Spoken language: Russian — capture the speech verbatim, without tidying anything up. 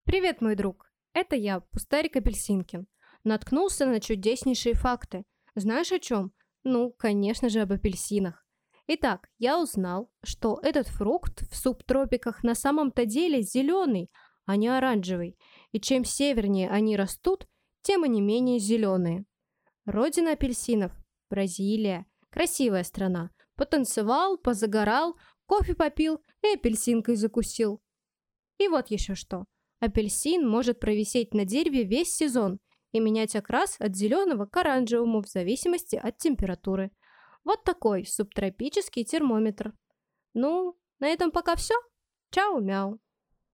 Привет, мой друг. Это я, Пустарик Апельсинкин. Наткнулся на чудеснейшие факты. Знаешь о чем? Ну, конечно же, об апельсинах. Итак, я узнал, что этот фрукт в субтропиках на самом-то деле зеленый, а не оранжевый. И чем севернее они растут, тем они менее зеленые. Родина апельсинов– Бразилия. Красивая страна. Потанцевал, позагорал, кофе попил и апельсинкой закусил. И вот еще что. Апельсин может провисеть на дереве весь сезон и менять окрас от зеленого к оранжевому в зависимости от температуры. Вот такой субтропический термометр. Ну, на этом пока все. Чао-мяу.